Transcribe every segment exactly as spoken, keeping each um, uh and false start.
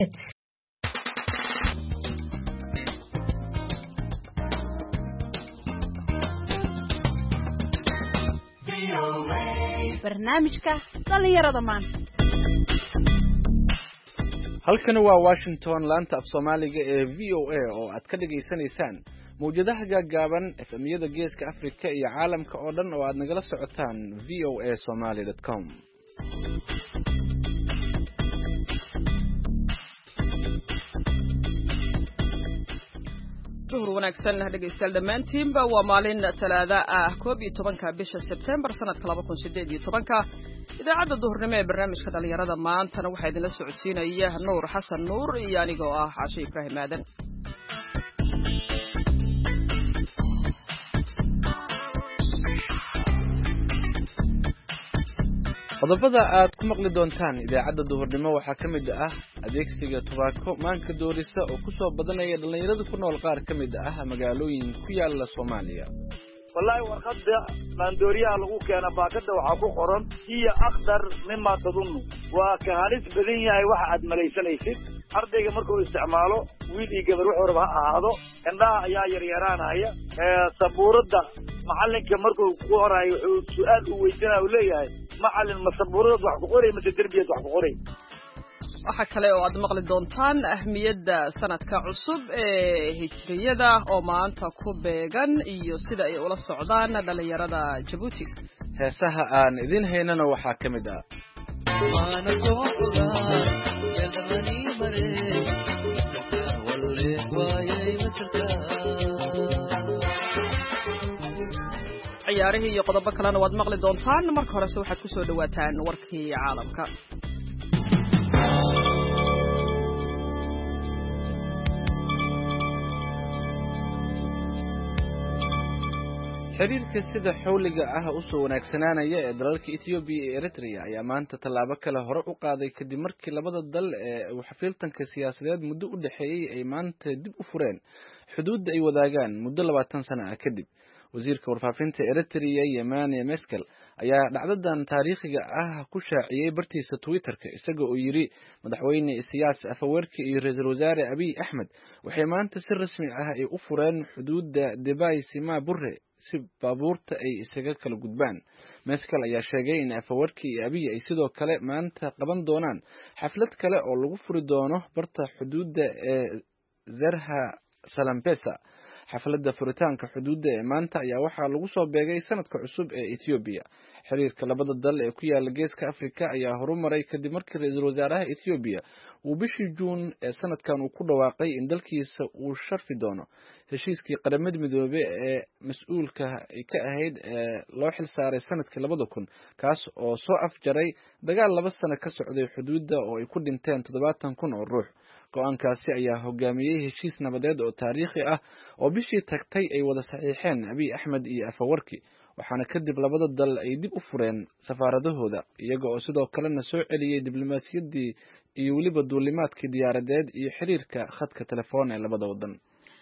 barnaamijka dhalinyarada maanta. halkani waa Washington, laanta af Soomaaliga ee V O A oo aad ka dhageysanaysaan mawjadaha gaagaaban F M-yada Geeska Afrika iyo caalamka oo dhan oo aad nagala socotaan v o a somali dot com. duhur wanaagsan dhegeystayaal dhammaantiinba waa maalin talaada ah koob iyo tobanka bisha September sanadka laba kun siddeed iyo tobanka. idaacadda duhurnimo ee barnaamijka dhalinyarada maantana waxaa idinla socodsiinaya Nuur Xasan Nuur iyo anigoo ah Caasho Ibraahim Aadan. qodobada aad ku maqli doontaan idaacadda duhurnimo waxaa ka mid ah adeegsiga tubaako maanka doorisa oo ku soo badanaya dhalinyarada ku nool qaar ka mid ah magaalooyin ku yaala Soomaaliya. wallahi warqadda maandooriyaha lagu keena baakada waxaa ku qoran iyo akhdar mima tadunnu waa ka halis badan yahay waxa aad malaysanaysid. ardayga markuu isticmaalo wiil iyo gabar wuxuu raba ha ahaado indhaha ayaa yaryaraanaya. sabuuradda macalinka markuu ku horayo wuxuu su'aal u weydiinaya uu leeyahay macalin ma sabuurad wax ku qoray ma derbiyad wax ku qoray. waxa kale oo aad maqli doontaan ahmiyadda sanadka cusub ee hijriyada oo maanta ku beegan iyo sida ay ula socdaan dhalinyarada Djibouti. heesaha aan idin haynana waxaa ka mid ah ciyaarihii iyo qodobo kalena waad maqli doontaan. marka horese waxaad ku soo dhawaataan warkii caalamka. xiriirka sida xawliga ah u soo wanaagsanaanaya ee dalalka Ethiopia iyo Eritrea ayaa maanta tallaabo kale hore u qaaday kadib markii labada dal ee uu xafiiltanka siyaasadeed muddo u dhaxeeyay ay maanta dib u fureen xuduudda ay wadaagaan muddo labaatan sano ah kadib. wasiirka warfaafinta Eritrea Yemane Meskel ayaa dhacdadan taariikhiga ah ku shaaciyay bartiisa Twitter-ka isaga oo yiri madaxweyne Isaias Afwerki iyo ra'iisul wasaare Abiy Ahmed waxay maanta si rasmi ah ay u fureen xuduudda Debay Sima Burre si baabuurta ay isaga kala gudbaan. Meskel ayaa sheegay in Afwerki iyo Abiy ay sidoo kale maanta qaban doonaan xaflad kale oo lagu furi doono barta xuduudda ee Zerha Salampesa. xafladda furitaanka xuduudda ee maanta ayaa waxaa lagu soo beegay sanadka cusub ee Ethiopia. xiriirka labada dal ee ku yaala Geeska Afrika ayaa horumaray kadib markii ra'iisul wasaaraha Ethiopia uu bishii Juun ee sanadkan uu ku dhawaaqay in dalkiisa uu sharfi doono heshiiskii qaramada midoobay ee mas'uulka ka ahayd ee loo xil saaray sanadkii labada kun kaas oo soo afjaray dagaal laba sano ka socday xuduudda oo ay ku dhinteen toddobaatan kun oo ruux. go'aankaasi ayaa hogaamiyay heshiis nabadeed oo taariikhi ah oo bishii tagtay ay wada saxiixeen Abiy Ahmed iyo Afwerki waxaana kadib labada dal ay dib u fureen safaaradahooda iyaga oo sidoo kalena soo celiyay diblomaasiyaddii iyo weliba duulimaadkii diyaaradeed iyo xiriirka khadka telefoon ee labada wadan.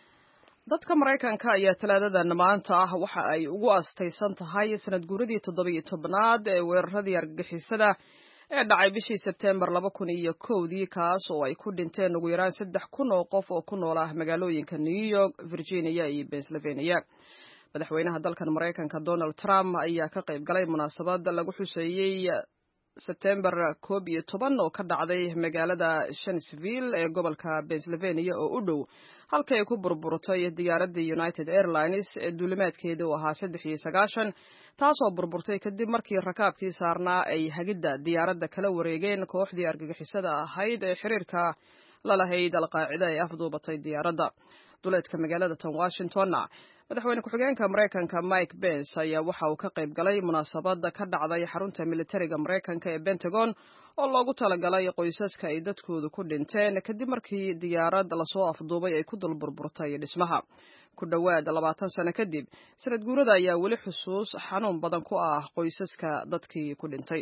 dadka Mareykanka ayaa talaadadan maanta ah waxa ay ugu astaysan tahay sanad guuradii toddoba iyo tobnaad ee weeraradii argagixisada ee dhacay bishii September laba kun iyo kowdii kaas oo ay ku dhinteen ugu yaraan saddex kun oo qof oo ku nool ah magaalooyinka New York, Virginia iyo Pennsylvania. madaxweynaha dalkan Mareykanka Donald Trump ayaa ka qayb galay munaasabad lagu xuseeyay September koob iyo toban oo ka dhacday magaalada Shanksville ee gobolka Pennsylvania oo u dhow halka ay ku burburtay diyaaradda United Airlines ee duulimaadkeedu ahaa saddex iyo sagaashan taasoo burburtay kadib markii rakaabkii saarnaa ay hagidda diyaaradda kala wareegeen kooxdii argagixisada ahayd ee xiriirka la lahayd Al-Qaacida ee afduubatay diyaaradda. duleedka magaalada tan Washington madaxweyne ku-xigeenka Mareykanka Mike Pence ayaa waxa uu ka qayb galay munaasabada ka dhacday xarunta militariga Mareykanka ee Pentagon oo loogu talagalay qoysaska ay dadkoodu ku dhinteen kadib markii diyaarad la soo afduubay ay ku dul burburtay dhismaha. ku dhawaad labaatan sano kadib sanad guurada ayaa weli xusuus xanuun badan ku ah qoysaska dadkii ku dhintay.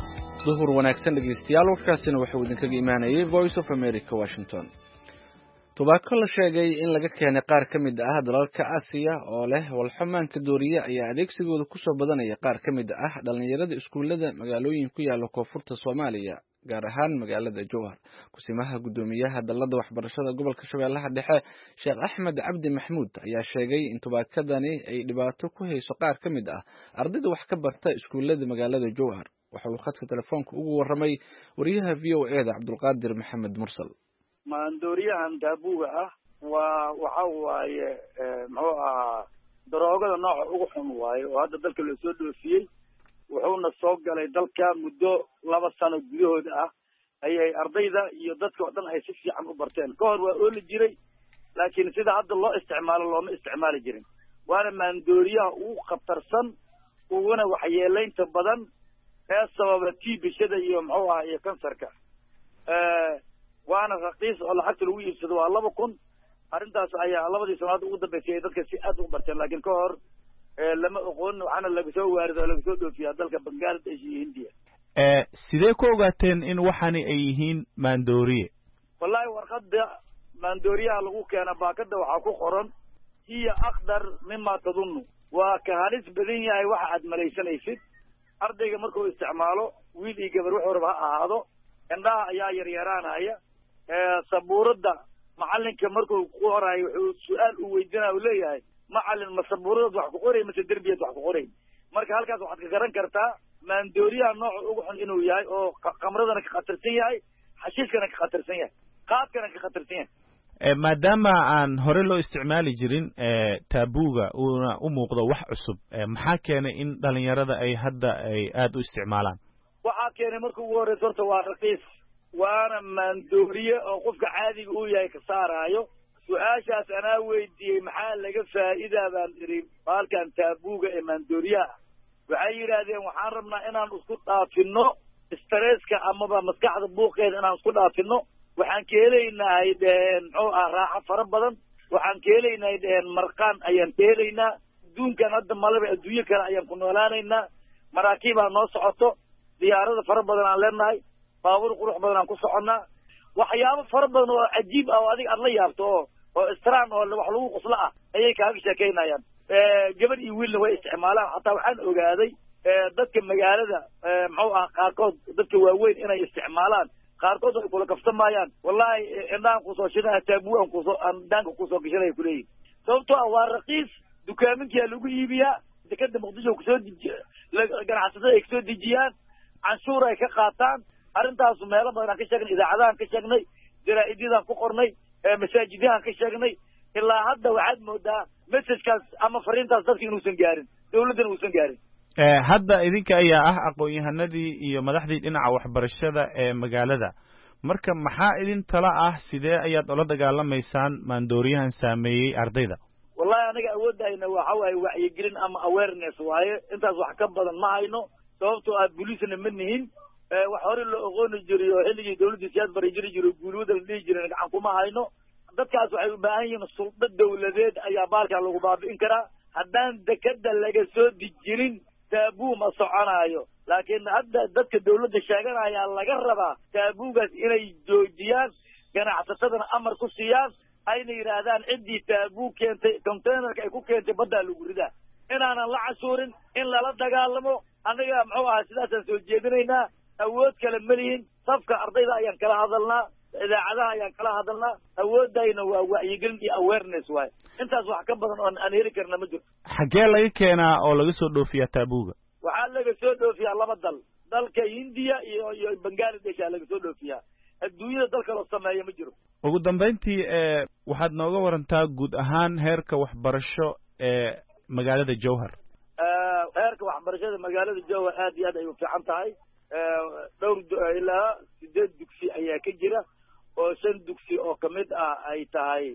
duhur wanaagsan dhegeystayaal warkaasina wuxuu idinkaga imaanayay Voice of America Washington. tubaako la sheegay in laga keenay qaar ka mid ah dalalka Aasiya oo leh walxamaanka dooriye ayaa adeegsigooda ku soo badanaya qaar ka mid ah dhalinyarada iskuulada magaalooyin ku yaala koonfurta Soomaaliya gaar ahaan magaalada Jowhar. Kusimaha gudoomiyaha dalada waxbarashada gobolka Shabeellaha Dhexe Sheekh Axmed Cabdi Maxmuud ayaa sheegay in tubaakadani ay dhibaato ku hayso qaar ka mid ah ardayda wax ka barta iskuulada magaalada Jowhar. Waxa uu khadka telefoonka ugu waramay wariyaha V O A da Cabdulqaadir Maxamed Mursal. maandooriyahan daabuga ah waa waxa waaye muxuu ahaa daroogada nooca ugu xun waaye oo hadda dalka la soo dhoofiyey wuxuuna soo galay dalka muddo laba sano gudahood ah ayay ardayda iyo dadka oo dhan ay si fiican u barteen ka hor waa ooli jiray laakiin sida hadda loo isticmaalo looma isticmaali jirin waana maandooriyaha ugu khatarsan uguna waxyeelaynta badan ee sababa tiibishada iyo muxuu ahaa iyo kansarka waana raqiis oo lacagta lagu iibsado waa laba kun arrintaas ayaa labadii sanaad ugu dambeysay dadka si aad u barteen laakiin ka hor lama aqoon waxaana laga soo waarido oo laga soo dhoofiyaa dalka Bangladesh iyo India. ee sidee ku ogaateen in waxani ay yihiin maandooriye? wallahi warqada maandooriyaha lagu keena baakada waxaa ku qoran hiya akhdar mimma tadunnu waa ka halis badan yahay waxa aad malaysanaysid ardayga markuu isticmaalo wiil iyo gabar wuxuu rabaa ahaado indhaha ayaa yar yaraanaya sabuurada macalinka markuu ku qorayo wuxuu su'aal u weydiinaa uu leeyahay macalin ma sabuurada wax ku qoray ma darbiyad wax ku qoray marka halkaas waxaad ka garan kartaa maandooriyaha nooca ugu xun inuu yahay oo qamradana ka khatarsan yahay xashiiskana ka khatarsan yahay qaadkana ka khatarsan yahay ee maadaama aan hore loo isticmaali jirin ee taabuga uuna u muuqdo wax cusub maxaa keenay in dhalinyarada ay hadda ay aad u isticmaalaan? waxaa keenay marka ugu horeysa horta waa raqiis waana maandooriye oo qofka caadiga uu yahay ka saaraayo su-aashaas anaa weydiiyey maxaa laga faa'iidaa baan idhi baalkan taabuga ee maandooriyaha waxay yidhaahdeen waxaan rabnaa inaan isku dhaafino stresska amaba maskaxda buuqeeda inaan isku dhaafino waxaan ka helaynahay dheheen muxuu ah raaxo fara badan waxaan ka helaynahay dheheen marqaan ayaan ka helaynaa adduunkan hadda malaba adduunyo kale ayaan ku noolaanaynaa maraakiibaa noo socoto diyaarada fara badan aan leenahay baabuur qurux badan aan ku soconnaa waxyaabo fara badan oo cajiib ah oo adiga aad la yaabto oo oo istraan oo wax lagu qoslo ah ayay kaaga sheekaynayaan gabadh iyo wiilna way isticmaalaan xataa waxaan ogaaday dadka magaalada muxuu ah qaarkood dadka waaweyn inay isticmaalaan qaarkood ay kula kafsamayaan wallahi indhaan kusoo shidaa taabuan kusoo indhaanka kusoo gashanaya kuleeyihin sababtoo ah waa raqiis dukaaminkiyaa lagu iibiyaa dekada muqdisho kusoo dejiya ganacsatada ay kasoo dejiyaan canshuur ay ka qaataan arrintaasu meelo badan aan ka sheegnay idaacadahan ka sheegnay jaraa'idyadan ku qornay masaajidahan ka sheegnay ilaa hadda waxaad moodaa messagekaas ama fariintaas dadka inuusan gaarin dawladdana uusan gaarin hadda idinka ayaa ah aqoon-yahanadii iyo madaxdii dhinaca waxbarashada ee magaalada marka maxaa idin tala ah sidee ayaad ula dagaalamaysaan maandooriyahan saameeyey ardayda? wallahi aniga awoodayna waxa waaye wacyigelin ama awareness waaye intaas wax ka badan ma hayno sababtoo ah booliisna ma nihin wax hore loo oqooni jiray oo xilligii dawladda siyaad bari jiri jiray guulwada la dhihi jiray gacan kuma hayno dadkaas waxay u baahan yihiin sulda dawladeed ayaa baalkaa lagu baabi'in karaa haddaan dekada laga soo dejinin taabuu ma soconaayo laakiin hadda dadka dawladda sheeganayaa laga rabaa taabuugaas inay joojiyaan ganacsatadana amar ku siiyaan ayna yidhaahdaan ciddii taabuu keentay containerka ay ku keentay baddaa lagu ridaa inaanan la cashuurin in lala dagaalamo annaga muxuu ahaa sidaasaan soo jeedinaynaa awood kale malihin safka ardayda ayaan kala hadalnaa idaacadaha ayaan kala hadalnaa awoodayna waa wacyigelin iyo awareness waaye intaas wax ka badan oon aan heli karna ma jirto. xaggee laga keenaa oo laga soo dhoofiyaa taabuga? waxaa laga soo dhoofiyaa laba dal dalka Hindiya iyo iyo Bangladesh aa laga soo dhoofiyaa adduunyada dalka loo sameeyo ma jiro. ugu dambeyntii ee waxaad nooga warantaa guud ahaan heerka waxbarasho ee magaalada Jowhar. heerka waxbarashada magaalada Jowhar aad iyo aad ay u fiican tahay dhowr ilaa sideed dugsi ayaa ka jira oo shan dugsi oo kamid ah ay tahay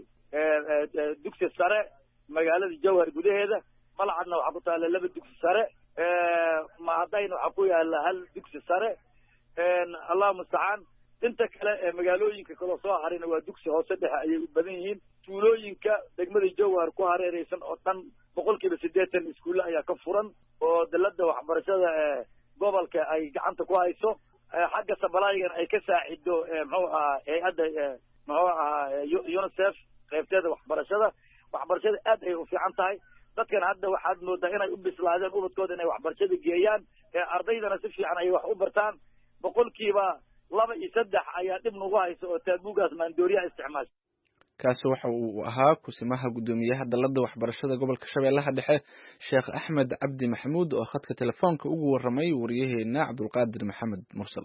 dugsi sare magaalada Jowhar gudaheeda malcadna waxaa ku taala laba dugsi sare mahadayna waxaa ku yaala hal dugsi sare allahu mustacaan inta kale ee magaalooyinka kaloo soo harayna waa dugsi hoose dhexe ayay u badan yihiin tuulooyinka degmada Jowhar ku hareeraysan oo dhan boqolkiiba siddeetan iskuulle ayaa ka furan oo dalada waxbarashada ee gobolka ay gacanta ku hayso xagga sabalaaygan ay ka saacido muxuu ahaa hay-adda muxuu ahaa UNICEF qaybteeda waxbarashada waxbarashada aad ay u fiican tahay dadkan hadda waxaad moodaa inay u bislaadeen ubadkooda inay waxbarashada geeyaan ee ardaydana si fiican ay wax u bartaan boqolkiiba laba iyo saddex ayaa dhib nagu haysa oo taabuugaas maandooriyaha isticmaasha kaasi waxa uu ahaa kusimaha guddoomiyaha dalada waxbarashada gobolka Shabeellaha Dhexe Sheekh Axmed Cabdi Maxamuud oo khadka telefoonka ugu waramay wariyaheena Cabdulqaadir Maxamed Mursal.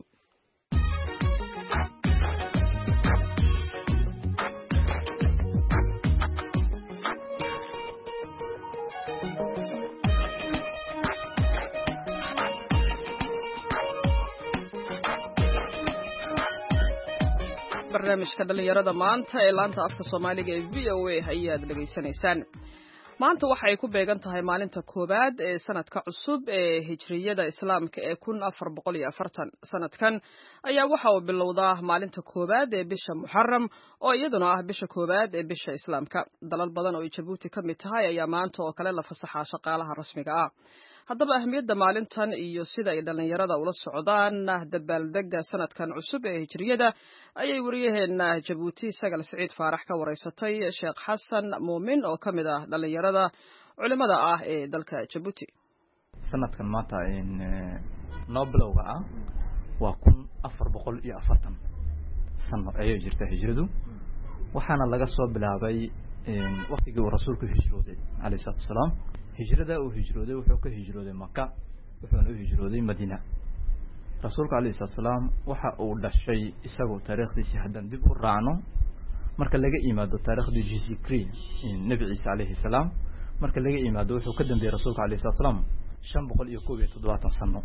barnaamijka dhalinyarada maanta ee laanta afka Soomaaliga ee V O A ayaad dhageysanaysaan. maanta waxa ay ku beegan tahay maalinta koobaad ee sanadka cusub ee hijriyada islaamka ee kun afar boqol iyo afartan. sanadkan ayaa waxa uu bilowdaa maalinta koobaad ee bisha Muharram oo iyaduna ah bisha koobaad ee bisha islaamka. dalal badan oo Djibouti ka mid tahay ayaa maanta oo kale la fasaxaa shaqaalaha rasmiga ah. haddaba ahmiyadda maalintan iyo sida ay dhalinyarada ula socdaan dabaaldega sanadkan cusub ee hijriyada ayay wariyaheena Djibouti Sagal Saciid Faarax ka wareysatay Sheekh Xasan Muumin oo ka mid ah dhalinyarada culimada ah ee dalka Djibouti. sanadkan maanta in Nobelowga ah waa kun afar boqol iyo afartan sano ayay jirtay hijradu waxaana laga soo bilaabay in waqtigii uu rasuulku hijrooday alayhi salaatu wasalaam. hijrada uu hijrooday wuxuu ka hijrooday Makka wuxuuna u hijrooday Madiina. rasuulku alayhi salaatu wasalaam waxa uu dhashay isagoo taariikhdiisa hadan dib u raacno marka laga imaado taariikhdii Jizikri in Nabi Ciisa alayhi salaam marka laga imaado wuxuu ka dambeeyay rasuulku alayhi salaatu wasalaam shan boqol iyo koob iyo toddobaatan sano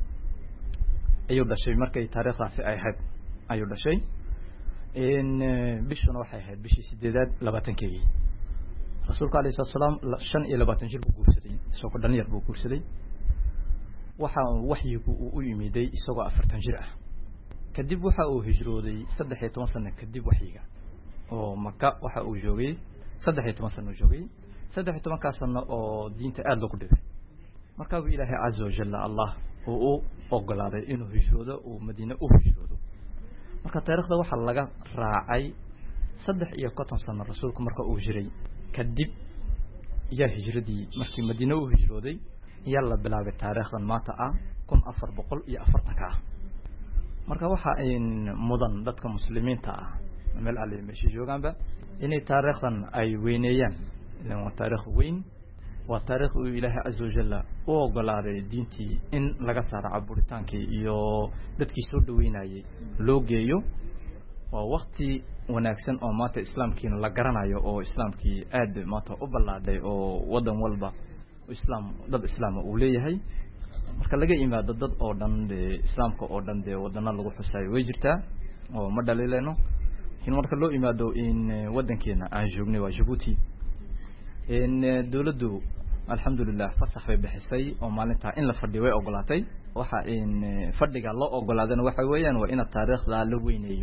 ayuu dhashay markay taariikhdaasi ay ahayd ayuu dhashay in bishuna waxay ahayd bishii sideedaad labaatankeedii. rasuulka alayhi salaam shan iyo labaatan jir buu guursaday isagoo dhalinyar buu guursaday waxa uu waxyigu u yimiday isagoo afartan jir ah kadib waxa uu hijrooday saddex iyo toban sano kadib waxyiga oo Makka waxa uu joogay saddex iyo toban sano joogay saddex iyo toban ka sano oo diinta aad loogu dhigay marka uu Ilaahay azza wa jalla Allah uu ogolaaday inuu hijroodo oo Madiina u hijroodo. marka taariikhda waxa laga raacay saddex iyo konton sano rasuulku marka uu jiray kadib ya hijradii markii Madiina uu hijrooday ayaa la bilaabay taariikhdan maanta ah kun afar boqol iyo afartan ka ah. marka waxa in mudan dadka muslimiinta ah meel alle meeshii joogaanba inay taariikhdan ay weyneeyaan ilaa waa taariikh weyn waa taariikh uu Ilaahay azza wa jalla u ogolaaday diintii in laga saaro caburitaankii iyo dadkii soo dhaweynayay loo geeyo. waa waqti wanaagsan oo maanta islaamkiina la garanayo oo islaamkii aad maanta u balaaday oo wadan walba islaam dad islaam uu leeyahay. marka laga imaado dad oo dhan ee islaamka oo dhan ee wadana lagu xusay way jirtaa oo ma dhaliileno in marka loo imaado in wadankeena aan joognay waa Djibouti in dawladdu alxamdulillah fasax bay bixisay oo maalinta in la fadhiyo way ogolaatay. waxa in fadhiga loo ogolaadana waxa weeyaan waa in taariikhda la weyneeyo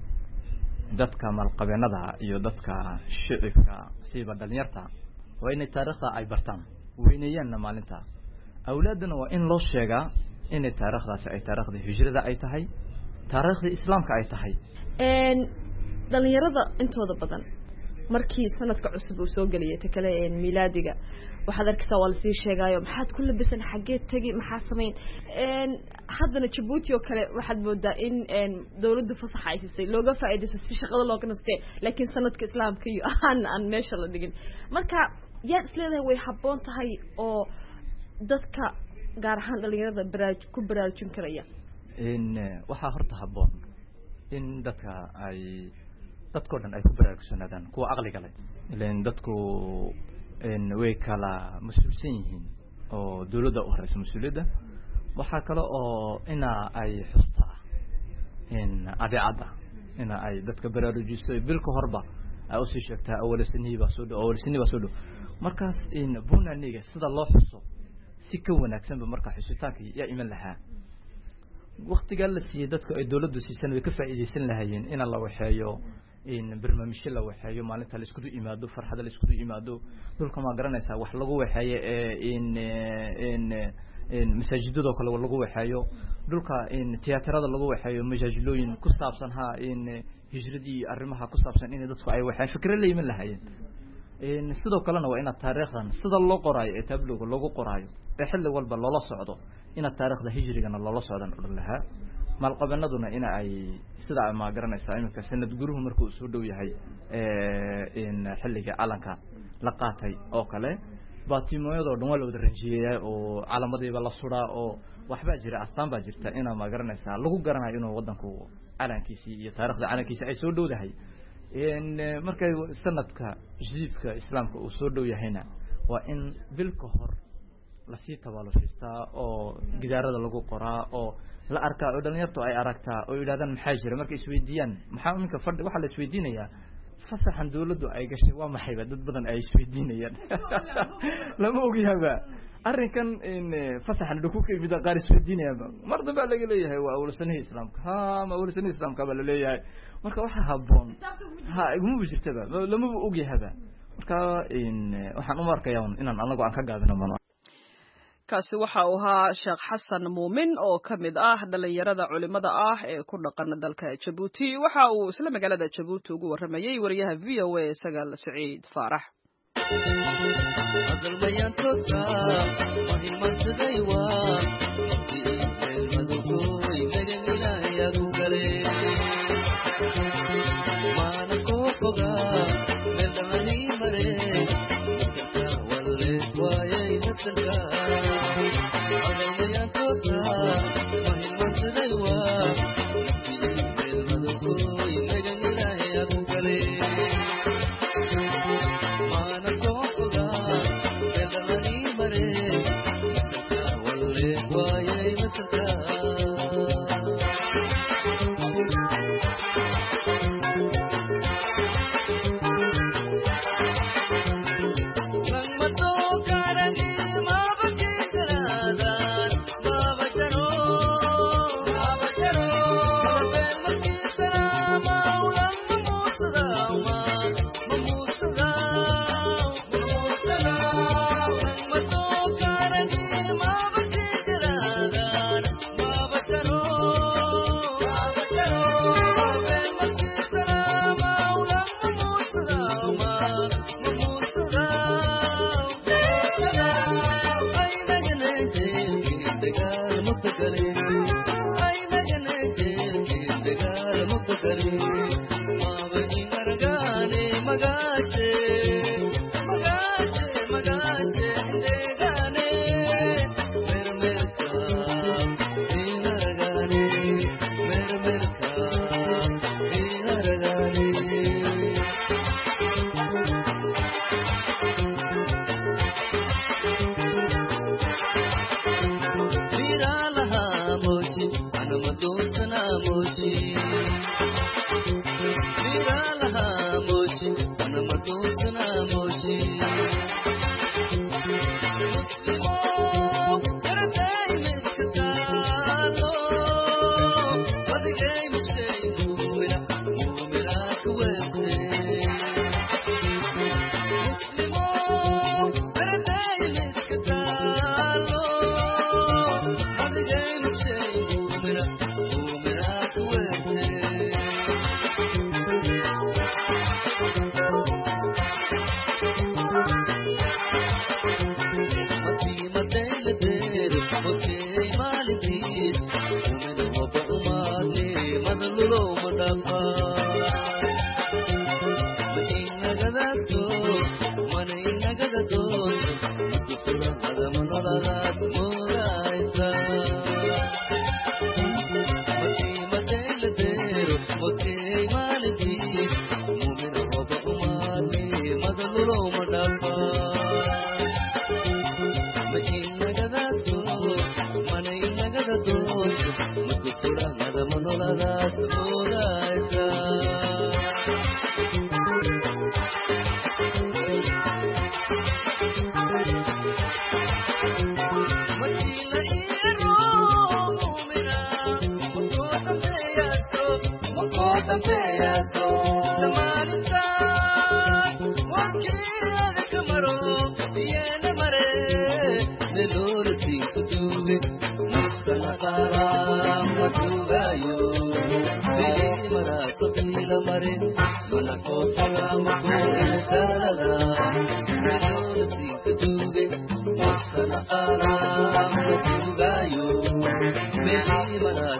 dadka malqabeennada iyo dadka shicibka siiba dhalinyarta waa in taariikhda ay bartaan weyneeyaan maalinta. awlaadana waa in loo sheegaa in taariikhdaasi ay taariikhda hijrada ay tahay taariikhda islaamka ay tahay. een dhalinyarada intooda badan markii sanadka cusub uu soo galiyay ta kale ee miilaadiga waxaad arkaysaa waa la sii sheegayo maxaad ku labisan xagee tagi maxaa sameyn een haddana Djibouti oo kale waxaad moodaa in een dawladdu fasax ay siisay looga faa'iideysto si shaqada looga nastay laakiin sanadka islaamka iyo aan aan meesha la dhigin. marka yaa isleedahay way habboon tahay oo dadka gaar ahaan dhalinyarada baraaj ku baraarujin karaya in waxa horta habboon in dadka ay dadku dhan ay ku baraarugsanaadaan kuwa aqliga leh ileen dadku in way kala mas'uulsan yihiin oo dawladda u horeysa mas'uuliyadda waxa kale oo ina ay xusta in adeecada ina ay dadka baraarujiso bilka horba ay u sii sheegtaa awalsaniiba soo dhow awalsaniiba soo dhow markaas in bunaniga sida loo xuso si ka wanaagsan ba marka xusitaanka yaa iman lahaa waqtiga la siiyay dadka ay dawladdu siisan way ka faa'iideysan lahaayeen in la waxeeyo in barnaamijyo la waxeeyo maalinta la isku imaado farxada la isku imaado dhulka ma garanaysaa wax lagu waxeeyo in in in masaajidada kale lagu waxeeyo dhulka in tiyaatarada lagu waxeeyo majaajilooyin ku saabsan ha in hijradii arrimaha ku saabsan in dadku ay waxay fikir leeyihiin lahaayeen in sidoo kalena waa in taariikhdan sida loo qoraayo ee tabluga lagu qoraayo ee xilli walba loola socdo in taariikhda hijrigana loola socdan u lahaa maalqabanaduna in ay sida ma garanaysaa iminka sanad guruhu markuu soo dhow yahay ee in xilliga calanka la qaatay oo kale baatimoyadoo dhan waa la wada ranjiyay oo calaamadiiba la suraa oo waxba jira astaan baa jirta in ma garanaysaa lagu garanayo inuu wadanku calankiisa iyo taariikhda calankiisa ay soo dhowdahay in markay sanadka jididka islaamka uu soo dhow yahayna waa in bil ka hor la sii tabaalufistaa oo gidaarada lagu qoraa oo la arkaa oo dhalinyartu ay aragtaa oo yiraahdaan maxay jira markay isweydiiyaan maxaa minka fadhi waxa la isweydiinayaa fasaxan dawladdu ay gashay waa maxay dad badan ay isweydiinayaan lama ogyaaba arrinkan in fasaxan dhuku ka mid qaar isweydiinayaan mar dambe laga leeyahay waa awlsanaha islaamka ha ma awlsanaha islaamka baa la leeyahay marka waxa haboon ha iguma jirtaba lama ogyahaba marka in waxaan u markayaa inaan anagu aan ka gaabino mana kaasi waxa uu ahaa Sheekh Xasan Muumin oo kamid ah dhalinyarada culimada ah ee ku dhaqan dalka Djibouti waxa uu isla magaalada Djibouti ugu waramayay wariyaha V O A Sagaal Saciid Faarax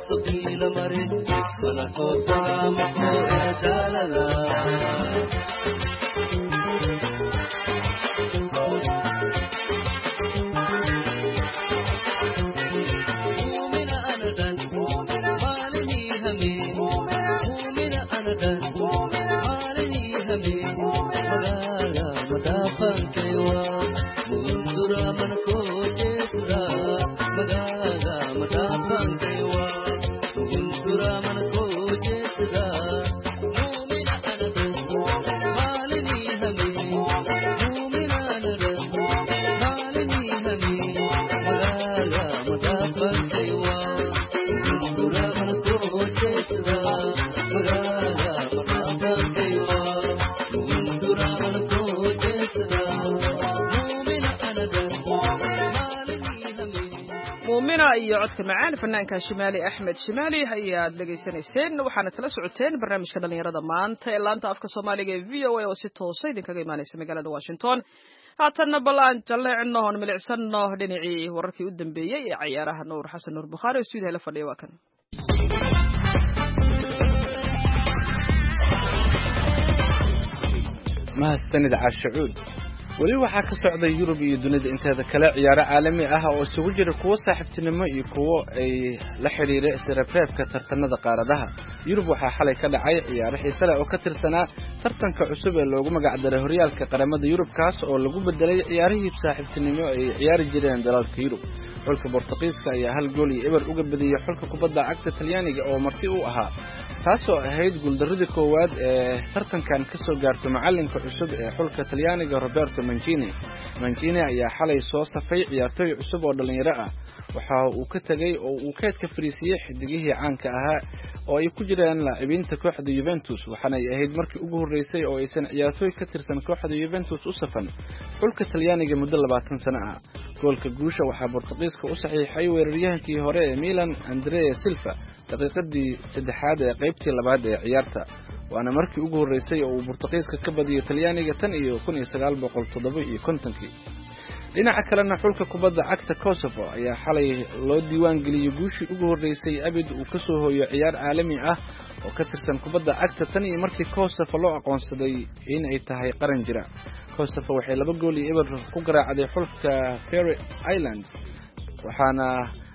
sabiila mare mana koota mako ejalala mu'mina anadan malini hame mu'mina anadan malini hame magala madafan kewa mundura manko jesura magala madafan kewa mundura manko jesura mu'mina anadan malini hame mu'mina anadan malini hame magala madafan kewa mundura manko jesura magala madafan kewa mundura manko jesura mu'mina anadan malini hame muumina iyo codka macaan fanaanka shimaali axmed shimaali ayaad dhegaysanayseen waxaana kala socoteen barnaamijka dhalinyarada maanta ee laanta afka soomaaliga ee v o a oo si toosa idinkaga imaanaysa magaalada washington haatanna bal aan jalleecino oon milicsano dhinacii wararkii u dambeeyey ee cayaaraha nuur xasan nuur bukhaari oo stuudiyaha la fadhiya waa kan mahadsanid caashacuud weli waxaa ka socday yurub iyo dunida inteeda kale ciyaaro caalami ah oo isugu jira kuwo saaxiibtinimo iyo kuwo ay la xidhiira isreebreebka tartanada qaaradaha yurub waxaa xalay ka dhacay ciyaaro xiise leh oo ka tirsanaa tartanka cusub ee loogu magac daray horyaalka qaramada yurub kaas oo lagu bedelay ciyaarihii saaxiibtinimo ay ciyaari jireen dalalka yurub xulka Boortaqiiska ayaa hal gool iyo eber uga badiyay xulka kubadda cagta Talyaaniga oo marti u ahaa taasoo ahayd guuldaradii koowaad ee tartankan ka soo gaartay macalinka cusub ee xulka Talyaaniga Roberto Mancini Mancini ayaa xalay soo safay ciyaartoy cusub oo dhalinyaro ah waxa uu ka tagay oo uu keedka fariisiyay xidigihii caanka ahaa oo ay ku jiraan laacibiinta kooxda Juventus waxaana ay ahayd markii ugu horeysay oo aysan ciyaartoy ka tirsan kooxda Juventus u safan xulka Talyaaniga muddo labaatan sano ah goolka guusha waxaa Boortaqiiska u saxiixay weeraryahankii hore ee Milan Andrea Silva daqiiqadii saddexaad ee qaybtii labaad ee ciyaarta waana markii ugu horeysay oo uu Boortaqiiska ka badiyay Talyaaniga tan iyo kun iyo sagaal boqol toddoba iyo konton-kii dhinaca kalena xulka kubadda cagta Kosovo ayaa xalay loo diiwaan geliyay guushii ugu horeysay abid uu ka soo hooyo ciyaar caalami ah oo ka tirsan kubadda cagta tan iyo markii Kosovo loo aqoonsaday in ay tahay qaran jira Kosovo waxay laba gool iyo eber ku garaacday xulka Faroe Islands waxaana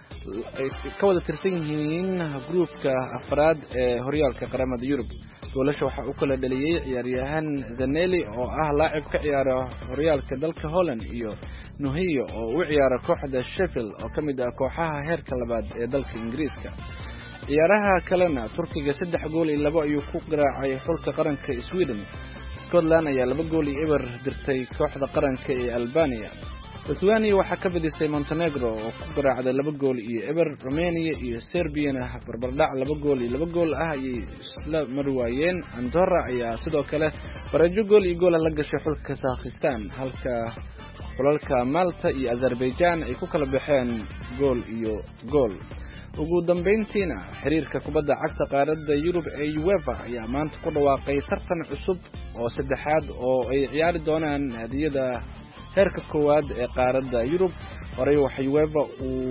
ay ka wada tirsan yihiin groupka afraad ee horyaalka qaramada Yurub goolasha waxa uu kala dhaliyay ciyaaryahan Zanelli oo ah laacib ka ciyaara horyaalka dalka Holland iyo Nuhiyo oo u ciyaara kooxda Sheffield oo kamid ah kooxaha heerka labaad ee dalka Ingiriiska ciyaaraha kalena Turkiga saddex gool iyo labo ayuu ku garaacay xulka qaranka Sweden Scotland ayaa laba gool iyo eber dirtay kooxda qaranka ee Albania Lithuania waxa ka badisay Montenegro oo ku garaacday laba gool iyo eber Romania iyo Serbia barbardhac laba gool iyo laba gool ah ay isla marwaayeen Andorra ayaa sidoo kale barajo gool iyo gool la gashay xulka Kazakhstan halka xulalka Malta iyo Azerbaijan ay ku kala baxeen gool iyo gool ugu dambeyntiina xiriirka kubadda cagta qaaradda Yurub ee UEFA ayaa maanta ku dhawaaqay tartan cusub oo saddexaad oo ay ciyaari doonaan naadiyada heerka koowaad ee qaaradda Yurub horay waxa UEFA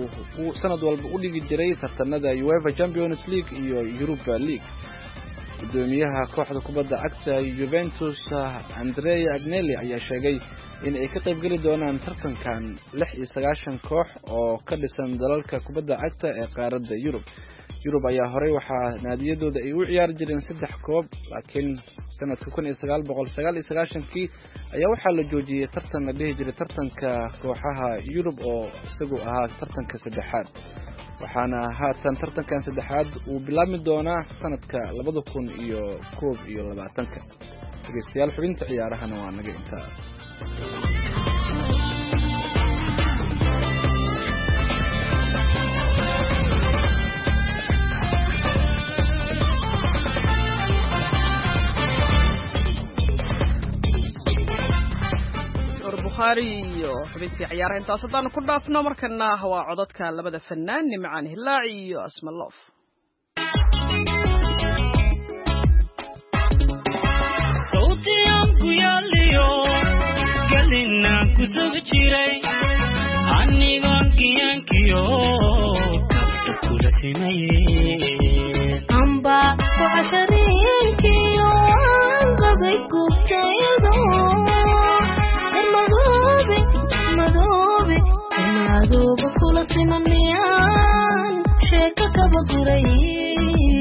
uu sanad walba u dhigi jiray tartanada UEFA Champions League iyo Europa League gudoomiyaha kooxda kubadda cagta Juventus Andrea Agnelli ayaa sheegay in ay ka qayb gali doonaan tartankan lix iyo sagaashan koox oo ka dhisan dalalka kubadda cagta ee qaaradda Yurub Yurub ayaa horay waxa naadiyadooda ay u ciyaar jireen saddex koob laakiin sanadka kun iyo sagaal boqol sagaal iyo sagaashan-kii ayaa waxaa la joojiyay tartan la dhihi jiray tartanka kooxaha Yurub oo isagu ahaa tartanka saddexaad waxaana haatan tartankan saddexaad uu bilaabmi doonaa sanadka labada kun iyo koob iyo labaatanka dhageystayaal xubinta ciyaarahana waa naga intaa iyo xubintii ciyaaraha intaas haddaan ku dhaafno markana waa codadka labada fanaan Nimcaan Hilaac iyo Asma Loof Sawtiyan ku yaaliyo galina ku soo jiray anigoon kiyankiyo kabta kula simayeen amba وعشرينكي وانقبك وبتايدو المذوبي مذوبي المذوبي كل سمميان شيكك بقري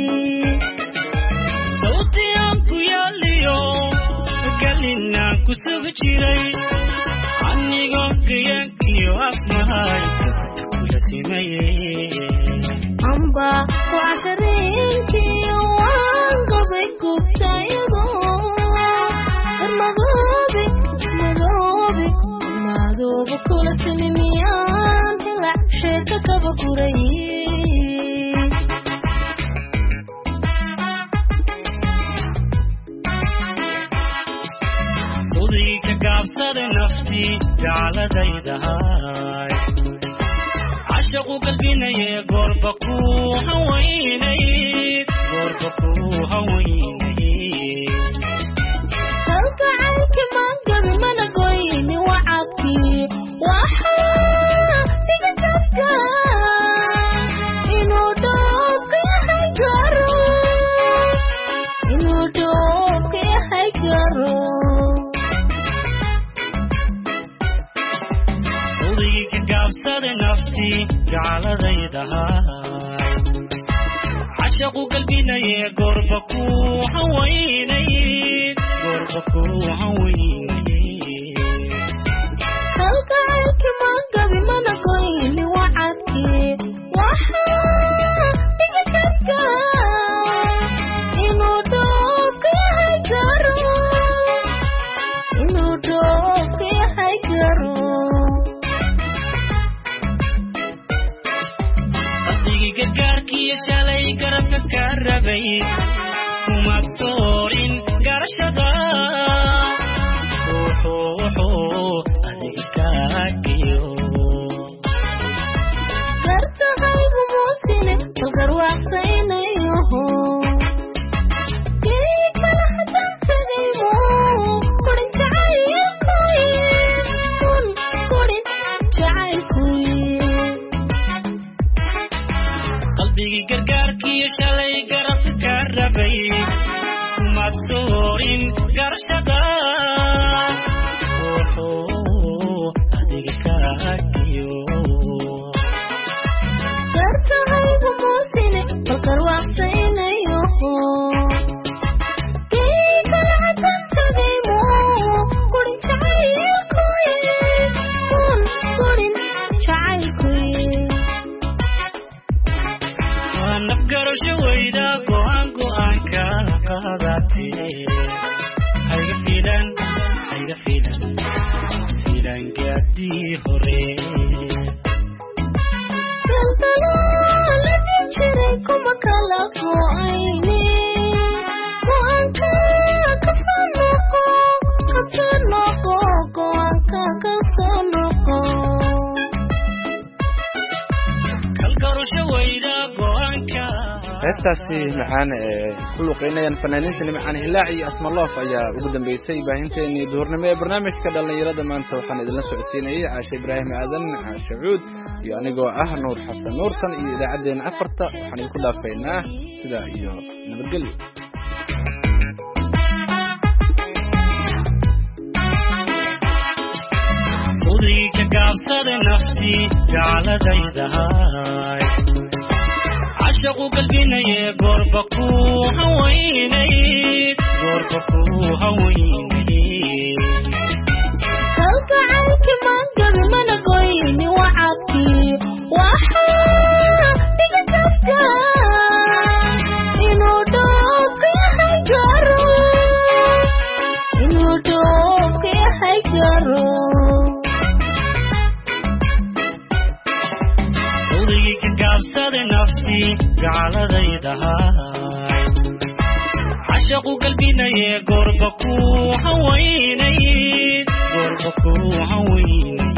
صوتي عنكو ياليو قالنا كسب جيري عني قوكيانكي واسمهاي كل سميين amba وعشرينكي وانقبك وبتايدو المذوبي مذوبي المذوبي كل سمميان هلا شيكك بقري قابصة نفتي على ديدهاي عشقوا قلبنا يا قربكو هويني قربكو هويني خلق عنك ما قبل ما نقويني وعدكي وحا تقدرك إنو دوك يا حيقارو إنو دوك يا حيقارو قابصة نفتي على ذيدهاي عشقوا قلبنا يا قربكو هويني قربكو هويني خلق عنك ما قبل ما نقويني وعدكي وحا تقدرك إنو دوك يا حيقارو إنو دوك يا حيقارو gargaarkii shalay garabka ka rabay kuma soorin garashada wuxuu adiga kaagiyo gartahaygu muusine balgar waaqsaynayo kii kala hadan tagaymo kurin jacaylkuye kun kurin jacaylkuye qalbigii gargaarkii shalay garabka ka rabay kuma soorin garashada wuxuu adiga kaagiyo gartahaygu muusine balgar waaqsaynayo kii kala hadan tagaymo kurin jacaylkuye kun kurin jacaylkuye nafgarasho weyda go'aan go'aanka qaadatay hayga fiilan hayga fiilan fiilan gaadii hore galbalo la jiray kuma kala go'ayni go'aanka kasoo noqo kasoo noqo go'aanka kasoo noqo kalgarasho weyda heestaasi macaan ee ku luqeynayaan fanaaniinta nimcaan hilaac iyo asmaloof ayaa ugu dambeysay baahinteennii duhurnimo ee barnaamijka dhallinyarada maanta waxaan idinla socodsiinayay caashe ibraahim aadan caashe cuud iyo anigoo ah nuur xasan nuurtan iyo idaacaddeenna afarta waxaan idinku dhaafaynaa sidaa iyo nabadgelyo udayga gaabsada nafti jacladaydahay عشقوا قلبنا يا قربكو هويني قربكو هويني خلق عنك ما قبل ما نقويني وعدكي وحا تقدرك إنو دوك يا حيقارو إنو دوك يا حيقارو قابصة نفسي جعلديدهاي عشقوا قلبنا يا قربكو هويني قربكو هويني